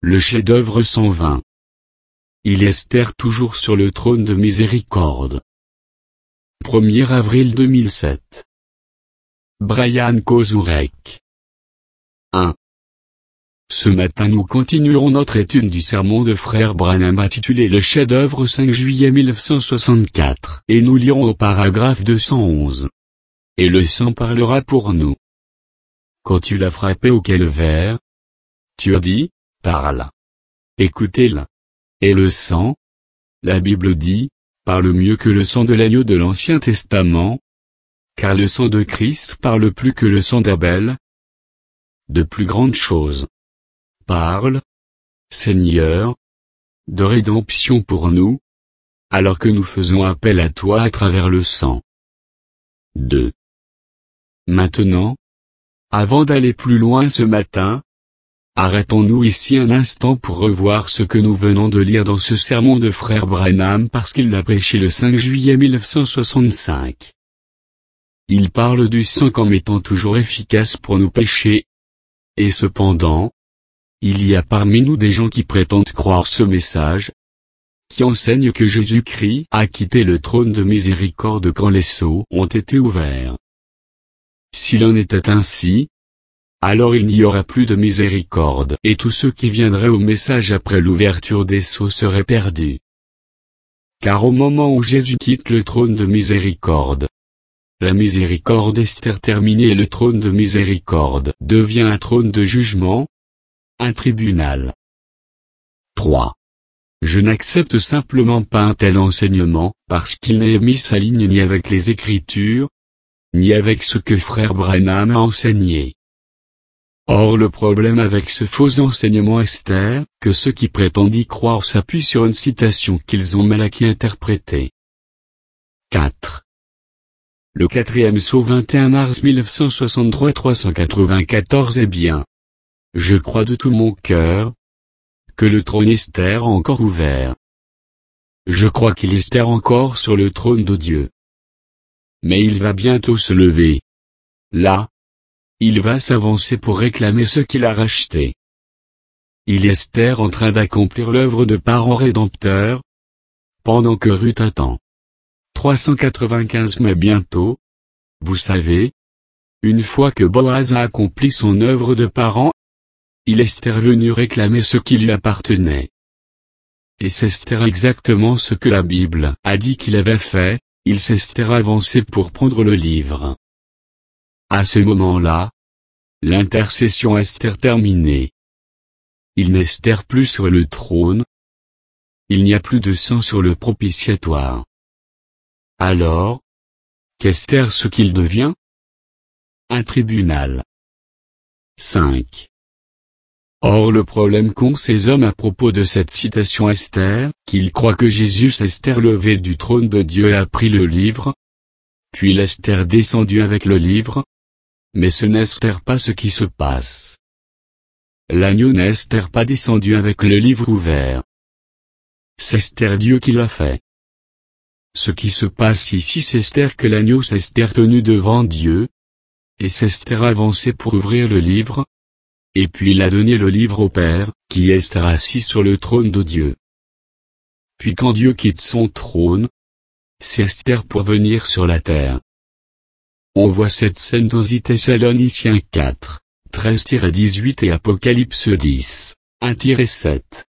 Le chef-d'œuvre 120. Il Esther toujours sur le trône de miséricorde. 1er avril 2007. Brian Kozurek. 1. Ce matin nous continuerons notre étude du sermon de Frère Branham intitulé Le chef-d'œuvre 5 juillet 1964 et nous lirons au paragraphe 211. Et le sang parlera pour nous. Quand tu l'as frappé au calvaire, tu as dit, parle. Écoutez-le. Et le sang, la Bible dit, parle mieux que le sang de l'agneau de l'Ancien Testament, car le sang de Christ parle plus que le sang d'Abel. De plus grandes choses. Parle, Seigneur, de rédemption pour nous, alors que nous faisons appel à toi à travers le sang. 2. Maintenant, avant d'aller plus loin ce matin, arrêtons-nous ici un instant pour revoir ce que nous venons de lire dans ce sermon de Frère Branham parce qu'il l'a prêché le 5 juillet 1965. Il parle du sang comme étant toujours efficace pour nos péchés. Et cependant, il y a parmi nous des gens qui prétendent croire ce message, qui enseignent que Jésus-Christ a quitté le trône de miséricorde quand les sceaux ont été ouverts. S'il en était ainsi, alors il n'y aura plus de miséricorde et tous ceux qui viendraient au message après l'ouverture des sceaux seraient perdus. Car au moment où Jésus quitte le trône de miséricorde, la miséricorde est terminée et le trône de miséricorde devient un trône de jugement, un tribunal. 3. Je n'accepte simplement pas un tel enseignement, parce qu'il n'est mis sa ligne ni avec les Écritures, ni avec ce que Frère Branham a enseigné. Or le problème avec ce faux enseignement est que ceux qui prétendent y croire s'appuient sur une citation qu'ils ont mal acquis interprétée. 4. Le 4e sceau 21 mars 1963 394 est bien. Je crois de tout mon cœur que le trône Esther a encore ouvert. Je crois qu'il Esther encore sur le trône de Dieu. Mais il va bientôt se lever. Là, il va s'avancer pour réclamer ce qu'il a racheté. Il Esther en train d'accomplir l'œuvre de parent rédempteur, pendant que Ruth attend. 395 mais bientôt, vous savez, une fois que Boaz a accompli son œuvre de parent, il est venu réclamer ce qui lui appartenait. Et c'est exactement ce que la Bible a dit qu'il avait fait, il s'est avancé pour prendre le livre. À ce moment-là, l'intercession est terminée. Il n'est plus sur le trône. Il n'y a plus de sang sur le propitiatoire. Alors, qu'est ce qu'il devient? Un tribunal. 5. Or le problème qu'ont ces hommes à propos de cette citation Esther, qu'ils croient que Jésus s'est levé du trône de Dieu et a pris le livre, puis l'Esther descendu avec le livre, mais ce n'est pas ce qui se passe. L'agneau n'est pas descendu avec le livre ouvert. C'est Dieu qui l'a fait. Ce qui se passe ici c'est que l'agneau s'est tenu devant Dieu, et s'est avancé pour ouvrir le livre, et puis il a donné le livre au Père, qui est assis sur le trône de Dieu. Puis quand Dieu quitte son trône, c'est Esther pour venir sur la terre. On voit cette scène dans Thessaloniciens 4, 13-18 et Apocalypse 10, 1-7.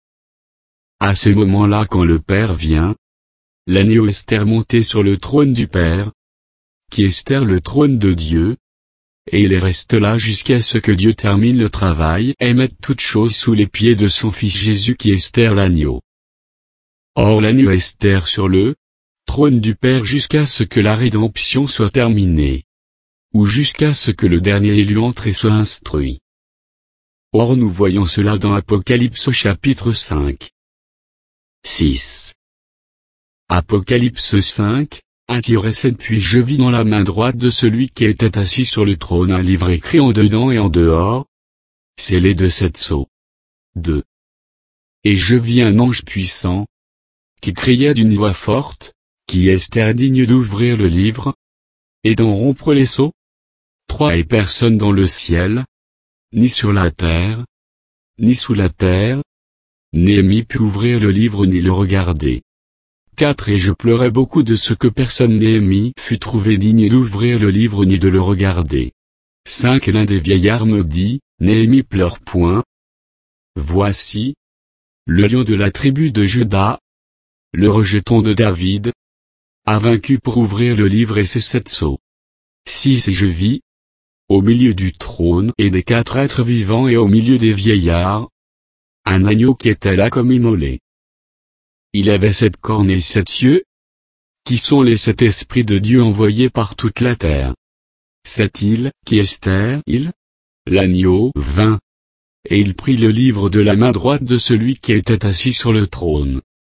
À ce moment-là quand le Père vient, l'agneau est monté sur le trône du Père, qui est le trône de Dieu, et il reste là jusqu'à ce que Dieu termine le travail et mette toutes choses sous les pieds de son Fils Jésus qui est l'agneau. Or l'agneau est sur le trône du Père jusqu'à ce que la rédemption soit terminée, ou jusqu'à ce que le dernier élu entre et soit instruit. Or nous voyons cela dans Apocalypse au chapitre 5. 6. Apocalypse 5, 1-7 Puis je vis dans la main droite de celui qui était assis sur le trône un livre écrit en dedans et en dehors, scellé de 7 sceaux. 2. Et je vis un ange puissant, qui criait d'une voix forte, qui est digne d'ouvrir le livre, et d'en rompre les sceaux. 3 Et personne dans le ciel, ni sur la terre, ni sous la terre, Néhémie put ouvrir le livre ni le regarder. 4 Et je pleurais beaucoup de ce que personne Néhémie fut trouvé digne d'ouvrir le livre ni de le regarder. 5 Et l'un des vieillards me dit, Néhémie pleure point. Voici, le lion de la tribu de Juda, le rejeton de David, a vaincu pour ouvrir le livre et ses 7 sceaux. 6 Et je vis, au milieu du trône et des 4 êtres vivants et au milieu des vieillards, un agneau qui était là comme immolé. Il avait 7 cornes et 7 yeux, qui sont les 7 esprits de Dieu envoyés par toute la terre. 7 îles, qui Esther, l'agneau vint, et il prit le livre de la main droite de celui qui était assis sur le trône.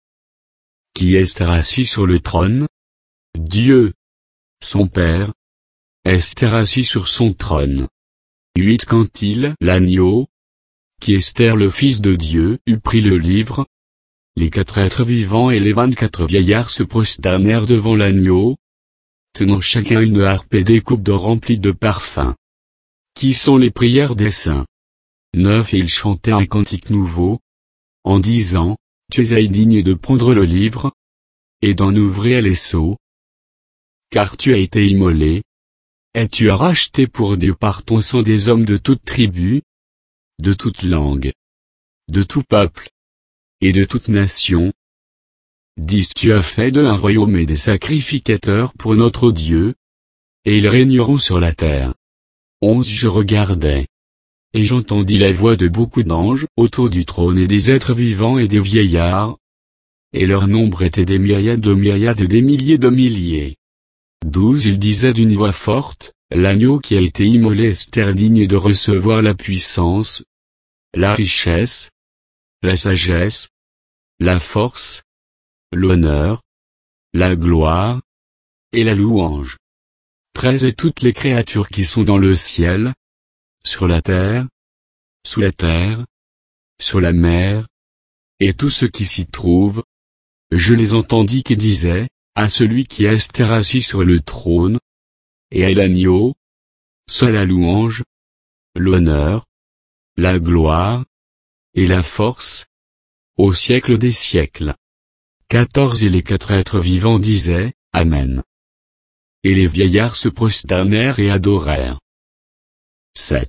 Qui Esther assis sur le trône? Dieu, son Père. Esther assis sur son trône. 8 Quand l'agneau, qui Esther le Fils de Dieu, eut pris le livre, les 4 êtres vivants et les 24 vieillards se prosternèrent devant l'agneau, tenant chacun une harpe et des coupes d'or remplies de parfums. Qui sont les prières des saints. 9 Et ils chantaient un cantique nouveau, en disant, Tu es indigne de prendre le livre, et d'en ouvrir les sceaux, car tu as été immolé, et tu as racheté pour Dieu par ton sang des hommes de toute tribu, de toute langue, de tout peuple, et de toute nation. 10 Tu as fait d'eux un royaume et des sacrificateurs pour notre Dieu, et ils régneront sur la terre. 11 Je regardais, et j'entendis la voix de beaucoup d'anges autour du trône et des êtres vivants et des vieillards, et leur nombre était des myriades et des milliers de milliers. 12 Ils disaient d'une voix forte, l'agneau qui a été immolé est digne de recevoir la puissance, la richesse, la sagesse, la force, l'honneur, la gloire, et la louange. 13 Et toutes les créatures qui sont dans le ciel, sur la terre, sous la terre, sur la mer, et tout ce qui s'y trouve, je les entendis qui disaient, à celui qui est assis sur le trône, et à l'agneau, soit la louange, l'honneur, la gloire, et la force, au siècle des siècles. 14 Et les 4 êtres vivants disaient, Amen. Et les vieillards se prosternèrent et adorèrent. 7.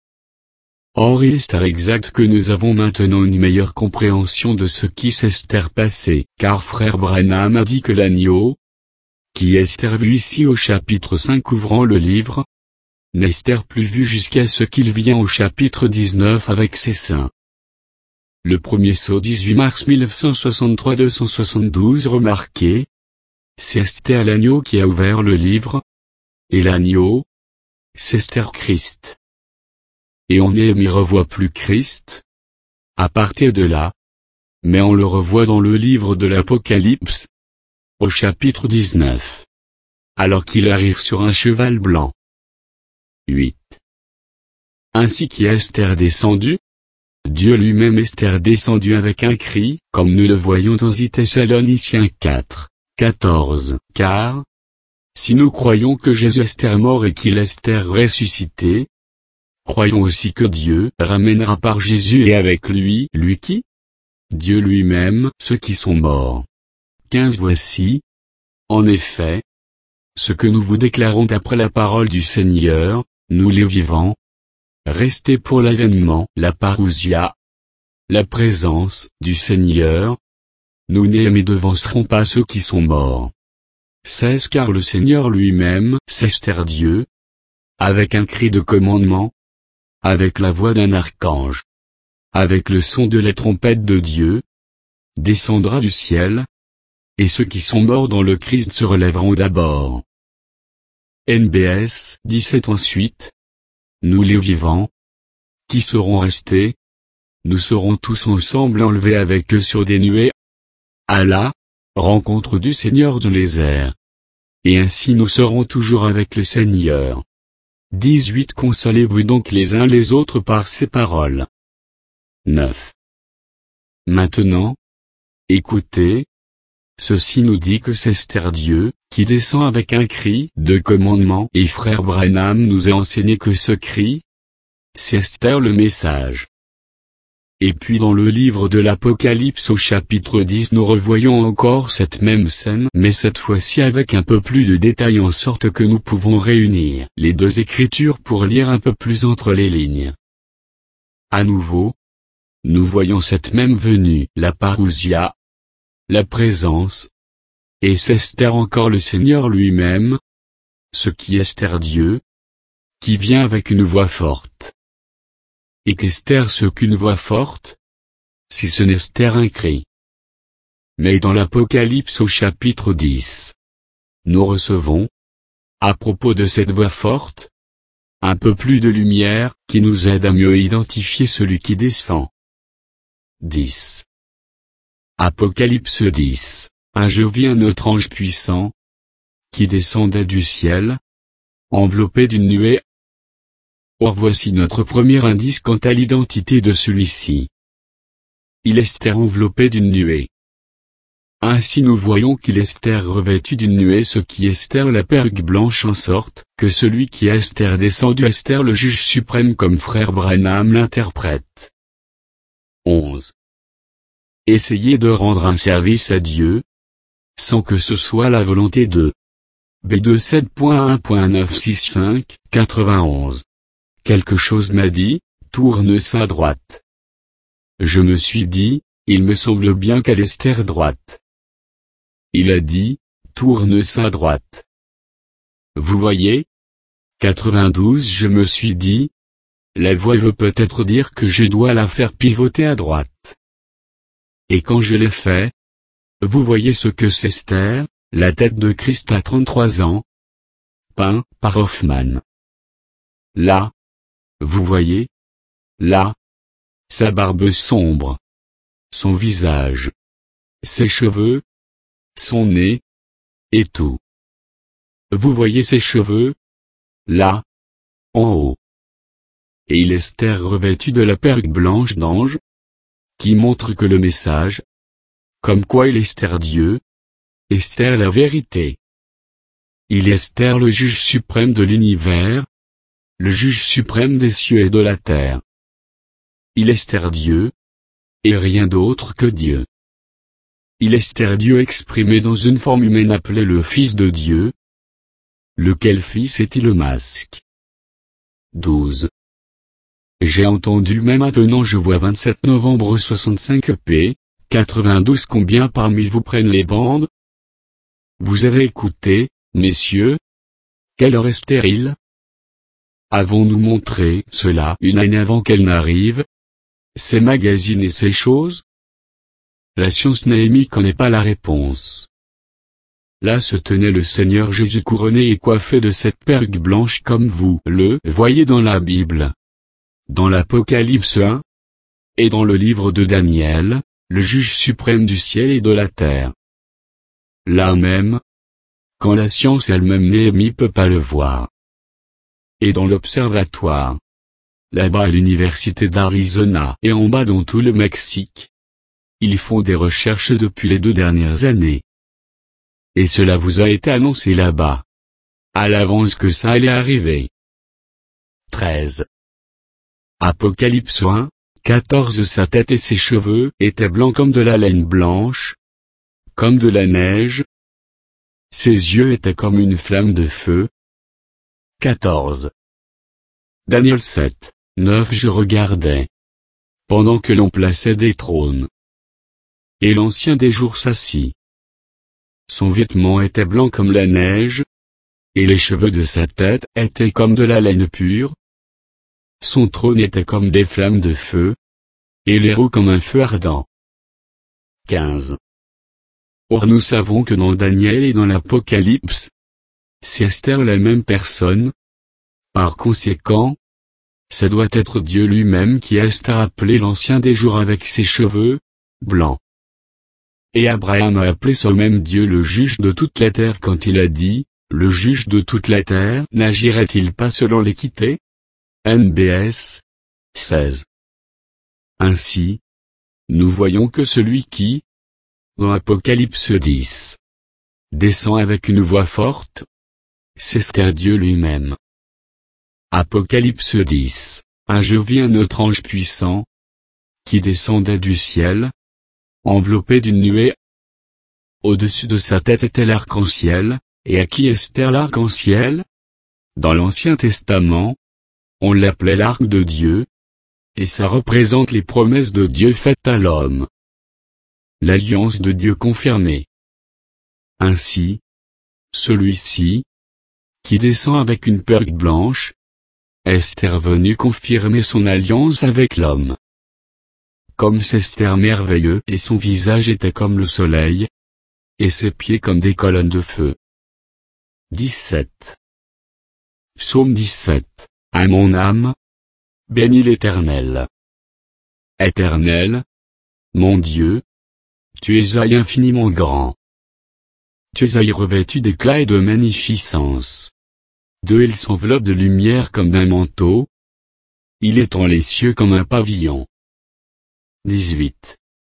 Or il est exact que nous avons maintenant une meilleure compréhension de ce qui s'est passé, car frère Branham a dit que l'agneau, qui est vu ici au chapitre 5 ouvrant le livre, n'est plus vu jusqu'à ce qu'il vient au chapitre 19 avec ses saints. Le premier sceau 18 mars 1963 272 remarqué, c'est Esther l'agneau qui a ouvert le livre, et l'agneau, c'est Esther Christ. Et on n'y revoit plus Christ, à partir de là, mais on le revoit dans le livre de l'Apocalypse, au chapitre 19. Alors qu'il arrive sur un cheval blanc. 8. Ainsi qu'Esther descendu, Dieu lui-même est descendu avec un cri, comme nous le voyons dans Thessaloniciens 4, 14. Car, si nous croyons que Jésus est mort et qu'il est ressuscité, croyons aussi que Dieu ramènera par Jésus et avec lui qui? Dieu lui-même, ceux qui sont morts. 15 Voici, en effet, ce que nous vous déclarons d'après la parole du Seigneur, nous les vivants, restés pour l'avènement, la parousia, la présence du Seigneur, nous ne devancerons pas ceux qui sont morts. 16 Car le Seigneur lui-même, c'est Dieu, avec un cri de commandement, avec la voix d'un archange, avec le son de la trompette de Dieu, descendra du ciel, et ceux qui sont morts dans le Christ se relèveront d'abord. NBS 17 Ensuite, nous les vivants, qui serons restés, nous serons tous ensemble enlevés avec eux sur des nuées, à la rencontre du Seigneur dans les airs. Et ainsi nous serons toujours avec le Seigneur. 18 Consolez-vous donc les uns les autres par ces paroles. 9. Maintenant, écoutez, ceci nous dit que c'est Dieu, qui descend avec un cri de commandement et frère Branham nous a enseigné que ce cri, c'est le message. Et puis dans le livre de l'Apocalypse au chapitre 10 nous revoyons encore cette même scène, mais cette fois-ci avec un peu plus de détails en sorte que nous pouvons réunir les deux écritures pour lire un peu plus entre les lignes. À nouveau, nous voyons cette même venue, la parousia, la présence, et s'Esther encore le Seigneur lui-même, ce qui Esther Dieu, qui vient avec une voix forte. Et qu'Esther ce qu'une voix forte, si ce n'est Esther un cri. Mais dans l'Apocalypse au chapitre 10, nous recevons, à propos de cette voix forte, un peu plus de lumière qui nous aide à mieux identifier celui qui descend. 10. Apocalypse 10. Je vis un autre ange puissant, qui descendait du ciel, enveloppé d'une nuée. Or voici notre premier indice quant à l'identité de celui-ci. Il est Esther enveloppé d'une nuée. Ainsi nous voyons qu'il est Esther revêtu d'une nuée, ce qui est Esther la perruque blanche, en sorte que celui qui est Esther descendu Esther le juge suprême comme frère Branham l'interprète. 11. Essayez de rendre un service à Dieu, sans que ce soit la volonté de B2 7.1.965, 91. Quelque chose m'a dit, tourne ça à droite. Je me suis dit, il me semble bien qu'elle est Esther droite. Il a dit, tourne ça à droite. Vous voyez? 92. Je me suis dit, la voix veut peut-être dire que je dois la faire pivoter à droite. Et quand je l'ai fait, vous voyez ce que c'est Esther, la tête de Christ à 33 ans, peint par Hoffman. Là, vous voyez, là, sa barbe sombre, son visage, ses cheveux, son nez, et tout. Vous voyez ses cheveux, là, en haut. Et il est Esther revêtu de la perruque blanche d'ange, qui montre que le message, comme quoi il est Esther Dieu, Esther la vérité. Il est Esther le juge suprême de l'univers, le juge suprême des cieux et de la terre. Il est Esther Dieu, et rien d'autre que Dieu. Il est Esther Dieu exprimé dans une forme humaine appelée le Fils de Dieu. Lequel fils est-il le masque? 12. J'ai entendu, mais maintenant je vois 27 novembre 65 p. 92. Combien parmi vous prennent les bandes? Vous avez écouté, messieurs? Quelle heure est stérile? Avons-nous montré cela une année avant qu'elle n'arrive? Ces magazines et ces choses? La science Néhémie connaît pas la réponse. Là se tenait le Seigneur Jésus couronné et coiffé de cette perruque blanche comme vous le voyez dans la Bible, dans l'Apocalypse 1, et dans le livre de Daniel, le juge suprême du ciel et de la terre. Là même, quand la science elle-même Néhémie peut pas le voir. Et dans l'observatoire, là-bas à l'université d'Arizona et en bas dans tout le Mexique, ils font des recherches depuis les 2 dernières années. Et cela vous a été annoncé là-bas, à l'avance que ça allait arriver. 13. Apocalypse 1, 14. Sa tête et ses cheveux étaient blancs comme de la laine blanche, comme de la neige. Ses yeux étaient comme une flamme de feu. 14. Daniel 7, 9. Je regardais, pendant que l'on plaçait des trônes. Et l'Ancien des jours s'assit. Son vêtement était blanc comme la neige, et les cheveux de sa tête étaient comme de la laine pure. Son trône était comme des flammes de feu, et les roues comme un feu ardent. 15. Or nous savons que dans Daniel et dans l'Apocalypse, c'est Esther la même personne. Par conséquent, ça doit être Dieu lui-même qui a Esther appelé l'Ancien des jours avec ses cheveux blancs. Et Abraham a appelé ce même Dieu le juge de toute la terre quand il a dit, le juge de toute la terre n'agirait-il pas selon l'équité? NBS 16. Ainsi, nous voyons que celui qui, dans Apocalypse 10, descend avec une voix forte, c'est Esther Dieu lui-même. Apocalypse 10, je vis un autre ange puissant, qui descendait du ciel, enveloppé d'une nuée. Au-dessus de sa tête était l'arc-en-ciel, et à qui Esther l'arc-en-ciel? Dans l'Ancien Testament, on l'appelait l'arc de Dieu, et ça représente les promesses de Dieu faites à l'homme. L'alliance de Dieu confirmée. Ainsi, celui-ci, qui descend avec une perruque blanche, Esther venue confirmer son alliance avec l'homme. Comme Esther merveilleux et son visage était comme le soleil, et ses pieds comme des colonnes de feu. 17. Psaume 17. À mon âme, bénis l'Éternel. Éternel, mon Dieu, tu es infiniment grand. Tu es revêtu d'éclat et de magnificence. Il s'enveloppe de lumière comme d'un manteau. Il étend les cieux comme un pavillon. 18.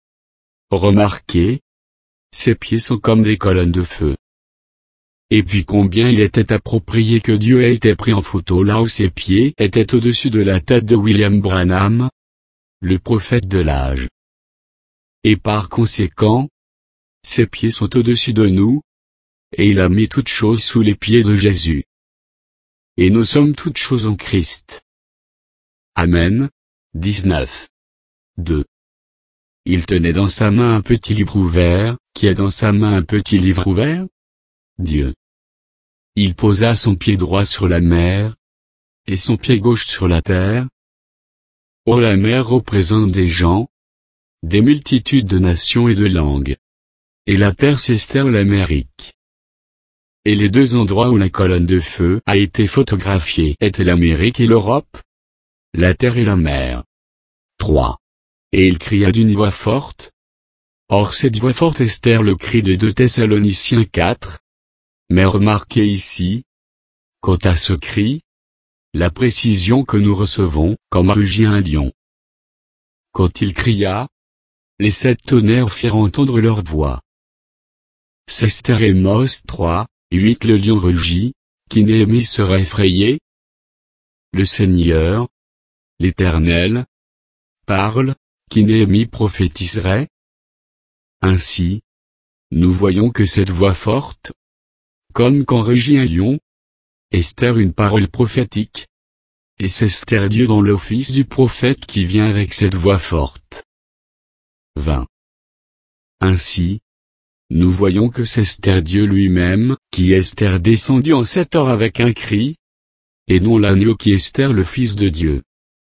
Remarquez, ses pieds sont comme des colonnes de feu. Et puis combien il était approprié que Dieu ait été pris en photo là où ses pieds étaient au-dessus de la tête de William Branham, le prophète de l'âge. Et par conséquent, ses pieds sont au-dessus de nous, et il a mis toutes choses sous les pieds de Jésus. Et nous sommes toutes choses en Christ. Amen. 19. 2. Il tenait dans sa main un petit livre ouvert. Qui a dans sa main un petit livre ouvert? Dieu. Il posa son pied droit sur la mer, et son pied gauche sur la terre. Or la mer représente des gens, des multitudes de nations et de langues. Et la terre c'est Esther l'Amérique. Et les deux endroits où la colonne de feu a été photographiée étaient l'Amérique et l'Europe, la terre et la mer. 3. Et il cria d'une voix forte. Or cette voix forte Esther le cri de 2 Thessaloniciens 4. Mais remarquez ici, quant à ce cri, la précision que nous recevons, comme rugit un lion. Quand il cria, les 7 tonnerres firent entendre leur voix. C'est Esther et Mos 3, 8 Le lion rugit, qui Néhémie sera effrayé. Le Seigneur, l'Éternel, parle, qui Néhémie prophétiserait. Ainsi, nous voyons que cette voix forte, comme quand rugit un lion, Esther une parole prophétique, et c'est Esther Dieu dans l'office du prophète qui vient avec cette voix forte. 20. Ainsi, nous voyons que c'est Esther Dieu lui-même, qui est Esther descendu en 7 heures avec un cri, et non l'agneau qui est Esther le Fils de Dieu.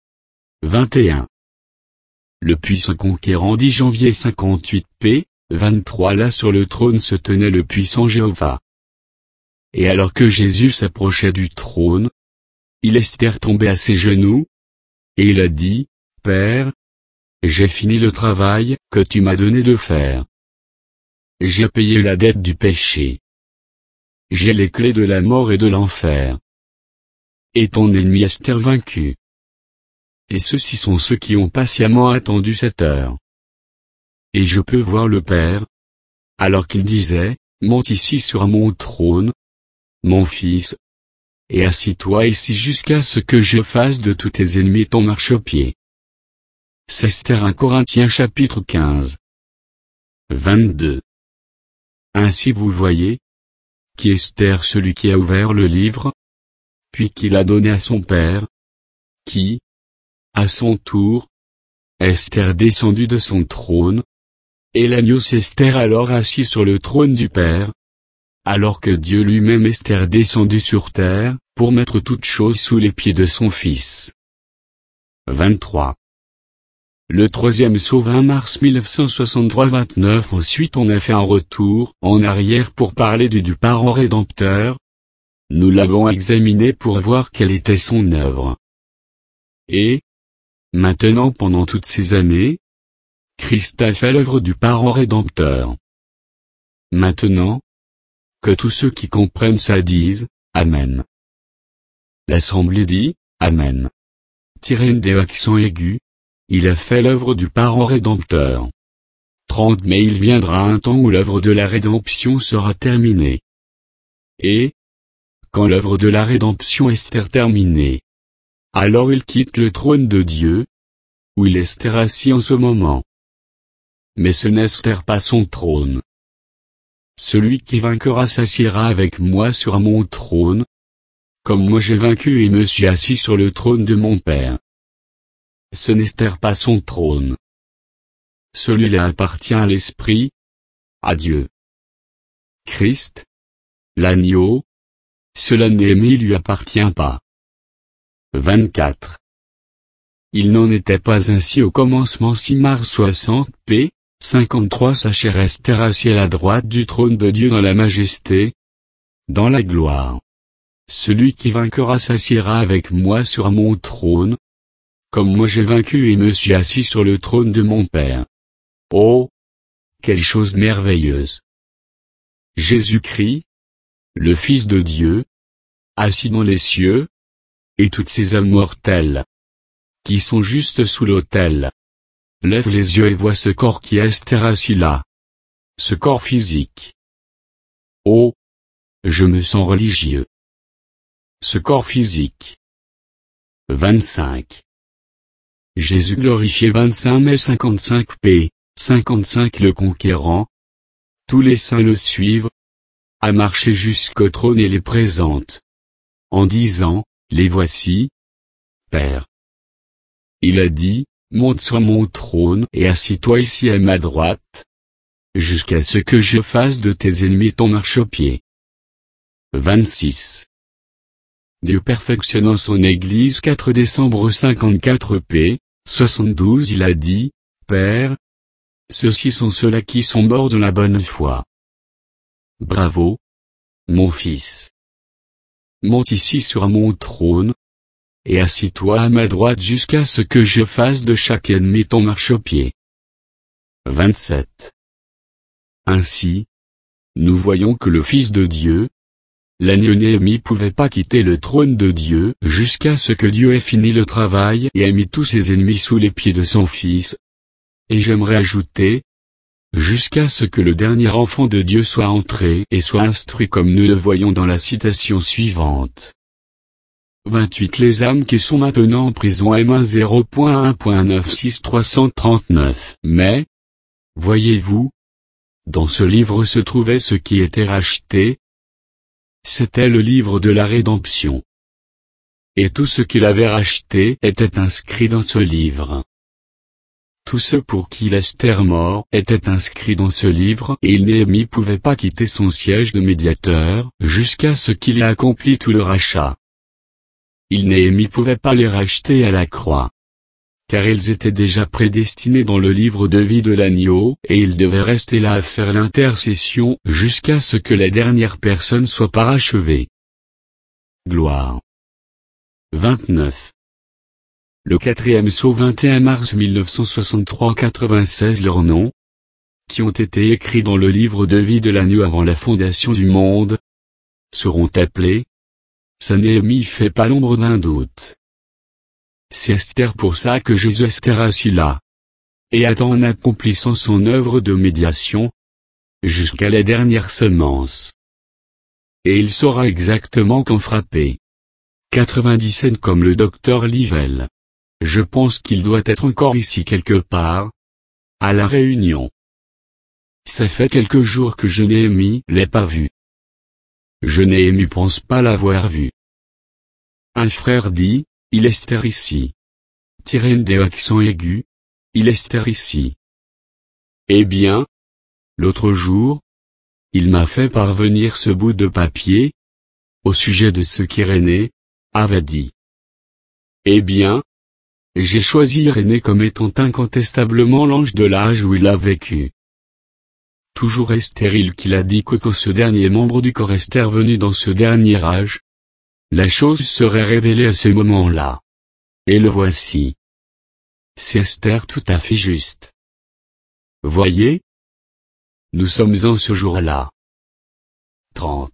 21. Le puissant conquérant 10 janvier 58 p. 23 Là sur le trône se tenait le puissant Jéhovah. Et alors que Jésus s'approchait du trône, Esther tombait à ses genoux, et il a dit, Père, j'ai fini le travail que tu m'as donné de faire. J'ai payé la dette du péché. J'ai les clés de la mort et de l'enfer. Et ton ennemi Esther vaincu. Et ceux-ci sont ceux qui ont patiemment attendu cette heure. Et je peux voir le Père, alors qu'il disait, monte ici sur mon trône, mon fils, et assis-toi ici jusqu'à ce que je fasse de tous tes ennemis ton marchepied. C'est Esther 1 Corinthiens chapitre 15. 22. Ainsi vous voyez, qui est Esther celui qui a ouvert le livre, puis qui l'a donné à son père, qui, à son tour, Esther descendue de son trône, et l'agneau s'Esther alors assis sur le trône du Père, alors que Dieu lui-même Esther descendu sur terre, pour mettre toutes choses sous les pieds de son Fils. 23. Le troisième saut 20 mars 1963-29 Ensuite on a fait un retour en arrière pour parler du parent rédempteur. Nous l'avons examiné pour voir quelle était son œuvre. Et, maintenant pendant toutes ces années, Christ a fait l'œuvre du parent rédempteur. Maintenant, que tous ceux qui comprennent ça disent, Amen. L'assemblée dit, Amen. Tirez des accents aigus, il a fait l'œuvre du parent rédempteur. 30 Mais il viendra un temps où l'œuvre de la rédemption sera terminée. Et, quand l'œuvre de la rédemption est terminée, alors il quitte le trône de Dieu, où il est Esther assis en ce moment. Mais ce n'est Esther pas son trône. Celui qui vaincra s'assiera avec moi sur mon trône, comme moi j'ai vaincu et me suis assis sur le trône de mon Père. Ce n'est Esther pas son trône. Celui-là appartient à l'Esprit, à Dieu. Christ, l'agneau, cela Néhémie lui appartient pas. 24. Il n'en était pas ainsi au commencement 6 mars 60 p. 53 Sa chère Esther assis à la droite du trône de Dieu dans la majesté, dans la gloire. Celui qui vaincra s'assiera avec moi sur mon trône, comme moi j'ai vaincu et me suis assis sur le trône de mon Père. Oh! Quelle chose merveilleuse! Jésus-Christ, le Fils de Dieu, assis dans les cieux, et toutes ces âmes mortelles, qui sont juste sous l'autel, lève les yeux et voit ce corps qui est Esther assis là. Ce corps physique. Oh! Je me sens religieux. Ce corps physique. 25. Jésus glorifié 25 mai 55 p. 55 Le conquérant. Tous les saints le suivent, a marché jusqu'au trône et les présente, en disant, les voici, Père. Il a dit, monte sur mon trône et assis-toi ici à ma droite, jusqu'à ce que je fasse de tes ennemis ton marchepied. 26. Dieu perfectionnant son Église 4 décembre 54 p. 72 Il a dit, Père, ceux-ci sont ceux-là qui sont morts dans la bonne foi. Bravo, mon fils. Monte ici sur mon trône, et assis-toi à ma droite jusqu'à ce que je fasse de chaque ennemi ton marchepied. 27. Ainsi, nous voyons que le Fils de Dieu, l'agneau Néhémie pouvait pas quitter le trône de Dieu jusqu'à ce que Dieu ait fini le travail et ait mis tous ses ennemis sous les pieds de son Fils. Et j'aimerais ajouter, jusqu'à ce que le dernier enfant de Dieu soit entré et soit instruit comme nous le voyons dans la citation suivante. 28 Les âmes qui sont maintenant en prison M1.1.96339 Mais, voyez-vous, dans ce livre se trouvait ce qui était racheté. C'était le livre de la rédemption. Et tout ce qu'il avait racheté était inscrit dans ce livre. Tous ceux pour qui Esther mort étaient inscrits dans ce livre et Néhémie pouvait pas quitter son siège de médiateur jusqu'à ce qu'il ait accompli tout le rachat. Néhémie pouvait pas les racheter à la croix. Car ils étaient déjà prédestinés dans le livre de vie de l'agneau et ils devaient rester là à faire l'intercession jusqu'à ce que la dernière personne soit parachevée. Gloire. 29. Le 4e sceau 21 mars 1963-96 Leurs noms, qui ont été écrits dans le livre de vie de l'agneau avant la fondation du monde, seront appelés. Ça Néhémie fait pas l'ombre d'un doute. C'est Esther pour ça que Jésus Esther assis là. Et attend en accomplissant son œuvre de médiation, jusqu'à la dernière semence. Et il saura exactement quand frapper. 97 Comme le docteur Livelle. Je pense qu'il doit être encore ici quelque part, à la Réunion. Ça fait quelques jours que je l'ai pas vu. Je pense pas l'avoir vu. Un frère dit, il est Esther ici. Tiré des accents aigus, il est Esther ici. Eh bien, l'autre jour, il m'a fait parvenir ce bout de papier, au sujet de ce qu'Irénée avait dit. Eh bien, j'ai choisi Irénée comme étant incontestablement l'ange de l'âge où il a vécu. Toujours Esther qu'il a dit que quand ce dernier membre du corps Esther venu dans ce dernier âge, la chose serait révélée à ce moment-là. Et le voici. C'est Esther tout à fait juste. Voyez? Nous sommes en ce jour-là. 30.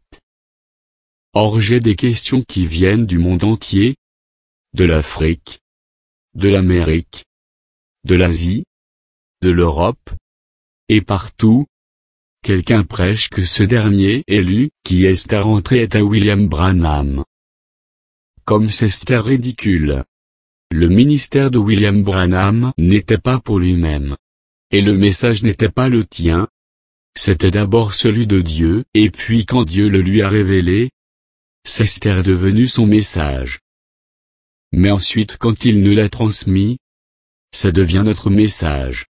Or j'ai des questions qui viennent du monde entier, de l'Afrique, de l'Amérique, de l'Asie, de l'Europe, et partout. Quelqu'un prêche que ce dernier élu, qui est rentré est à William Branham. Comme c'est Esther ridicule. Le ministère de William Branham n'était pas pour lui-même. Et le message n'était pas le tien. C'était d'abord celui de Dieu, et puis quand Dieu le lui a révélé, c'est devenu son message. Mais ensuite quand il nous l'a transmis, ça devient notre message.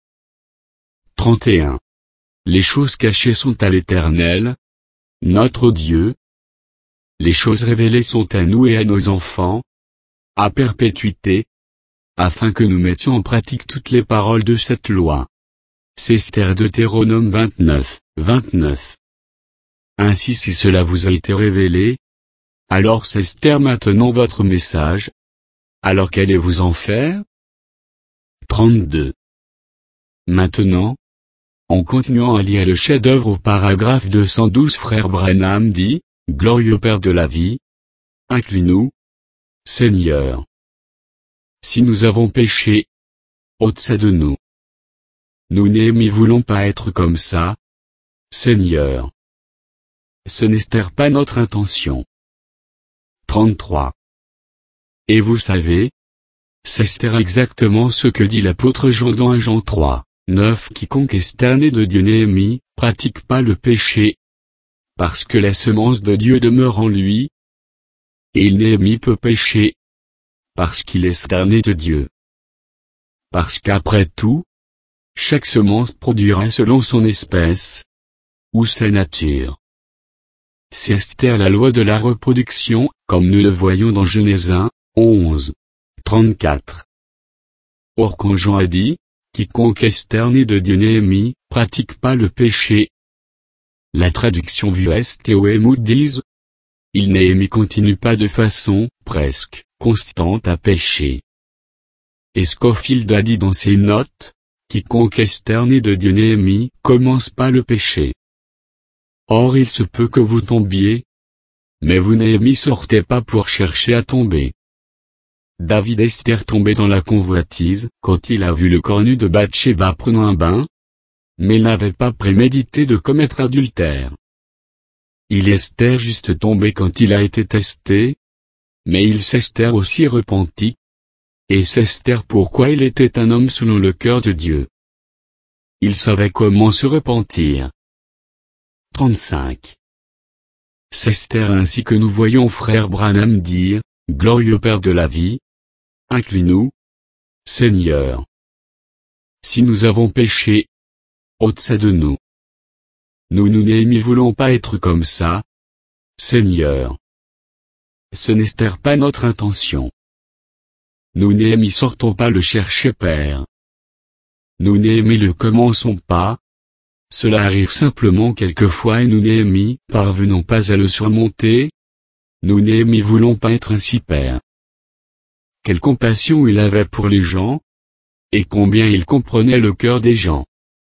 31. Les choses cachées sont à l'Éternel, notre Dieu. Les choses révélées sont à nous et à nos enfants, à perpétuité, afin que nous mettions en pratique toutes les paroles de cette loi. C'est Deutéronome 29, 29. Ainsi si cela vous a été révélé, alors c'est maintenant votre message. Alors qu'allez-vous en faire? 32. Maintenant, en continuant à lire le chef-d'œuvre au paragraphe 212, frère Branham dit, « Glorieux Père de la vie, incline-nous, Seigneur. Si nous avons péché, ôte ça de nous. Nous n'y voulons pas être comme ça, Seigneur. Ce n'est pas notre intention. » 33. Et vous savez, c'est exactement ce que dit l'apôtre Jean dans 1 Jean 3, 9. Quiconque est né de Dieu Néhémie, pratique pas le péché, parce que la semence de Dieu demeure en lui, et il Néhémie peut pécher, parce qu'il est né de Dieu. Parce qu'après tout, chaque semence produira selon son espèce, ou sa nature. C'est la loi de la reproduction, comme nous le voyons dans Genèse 1, 11, 34. Or quand Jean a dit, « Quiconque est né de Dieu Néhémie, pratique pas le péché », la traduction VSTOM dit, « Il Néhémie continue pas de façon, presque, constante à pécher. » Et Scofield a dit dans ses notes, « Quiconque est né de Dieu Néhémie, commence pas le péché. » Or il se peut que vous tombiez, mais vous Néhémie sortez pas pour chercher à tomber. David est tombé dans la convoitise, quand il a vu le corps nu de Bathsheba prenant un bain, mais il n'avait pas prémédité de commettre adultère. Il est juste tombé quand il a été testé, mais il s'est aussi repenti, et c'est pourquoi il était un homme selon le cœur de Dieu. Il savait comment se repentir. 35. C'est ainsi que nous voyons frère Branham dire, « Glorieux Père de la vie, incline-nous, Seigneur. Si nous avons péché, ôte ça de nous. Nous n'y voulons pas être comme ça, Seigneur. Ce n'est pas notre intention. Nous n'y sortons pas le chercher Père. Nous n'y le commençons pas. Cela arrive simplement quelquefois et nous n'y parvenons pas à le surmonter. Nous n'y voulons pas être ainsi Père. » Quelle compassion il avait pour les gens, et combien il comprenait le cœur des gens.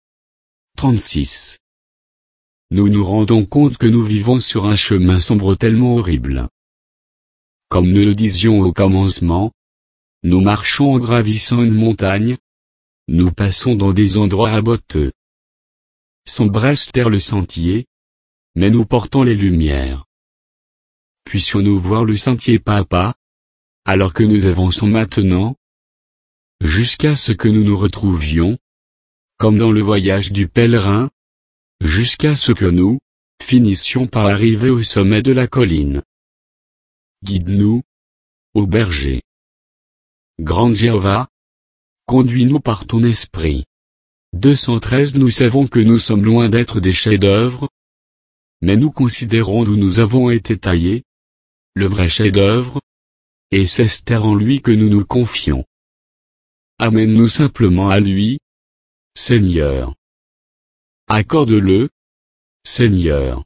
36. Nous nous rendons compte que nous vivons sur un chemin sombre tellement horrible. Comme nous le disions au commencement, nous marchons en gravissant une montagne, nous passons dans des endroits raboteux. Sombre est le sentier, mais nous portons les lumières. Puissions-nous voir le sentier pas à pas, alors que nous avançons maintenant, jusqu'à ce que nous nous retrouvions, comme dans le voyage du pèlerin, jusqu'à ce que nous finissions par arriver au sommet de la colline. Guide-nous, ô berger. Grand Jéhovah, conduis-nous par ton esprit. 213. Nous savons que nous sommes loin d'être des chefs-d'œuvre, mais nous considérons d'où nous avons été taillés, le vrai chef-d'œuvre, et c'est en lui que nous nous confions. Amène-nous simplement à lui, Seigneur. Accorde-le, Seigneur.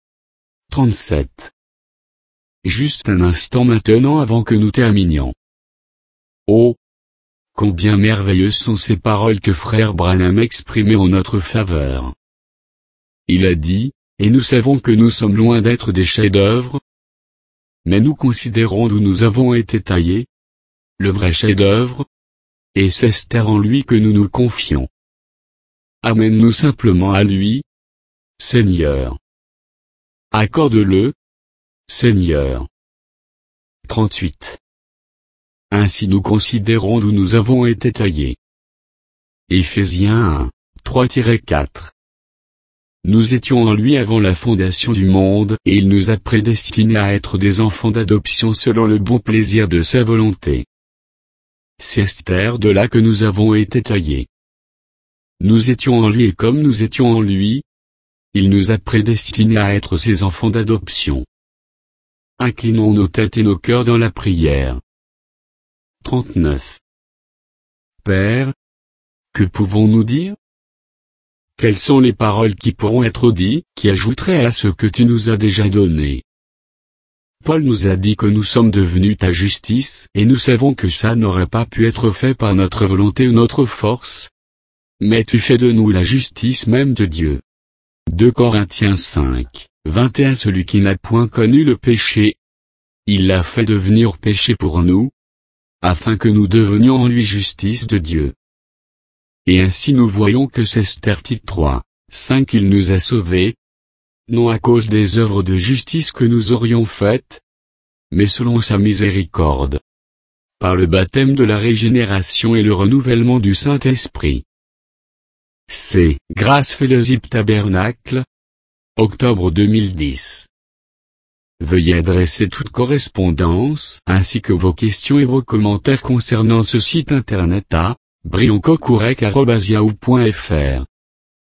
37. Juste un instant maintenant avant que nous terminions. Oh! Combien merveilleuses sont ces paroles que frère Branham exprimait en notre faveur. Il a dit, et nous savons que nous sommes loin d'être des chefs-d'œuvre, mais nous considérons d'où nous avons été taillés, le vrai chef-d'œuvre, et c'est en lui que nous nous confions. Amène-nous simplement à lui, Seigneur. Accorde-le, Seigneur. 38. Ainsi nous considérons d'où nous avons été taillés. Éphésiens 1, 3-4. Nous étions en lui avant la fondation du monde, et il nous a prédestinés à être des enfants d'adoption selon le bon plaisir de sa volonté. C'est de là que nous avons été taillés. Nous étions en lui et comme nous étions en lui, il nous a prédestinés à être ses enfants d'adoption. Inclinons nos têtes et nos cœurs dans la prière. 39. Père, que pouvons-nous dire? Quelles sont les paroles qui pourront être dites, qui ajouteraient à ce que tu nous as déjà donné? Paul nous a dit que nous sommes devenus ta justice, et nous savons que ça n'aurait pas pu être fait par notre volonté ou notre force. Mais tu fais de nous la justice même de Dieu. 2 Corinthiens 5, 21. Celui qui n'a point connu le péché, il l'a fait devenir péché pour nous, afin que nous devenions en lui justice de Dieu. Et ainsi nous voyons que c'est Titre 3, 5 il nous a sauvés, non à cause des œuvres de justice que nous aurions faites, mais selon sa miséricorde, par le baptême de la régénération et le renouvellement du Saint-Esprit. C'est Grâce Fellowship Tabernacle, octobre 2010. Veuillez adresser toute correspondance, ainsi que vos questions et vos commentaires concernant ce site internet à brioncocourec@yahoo.fr.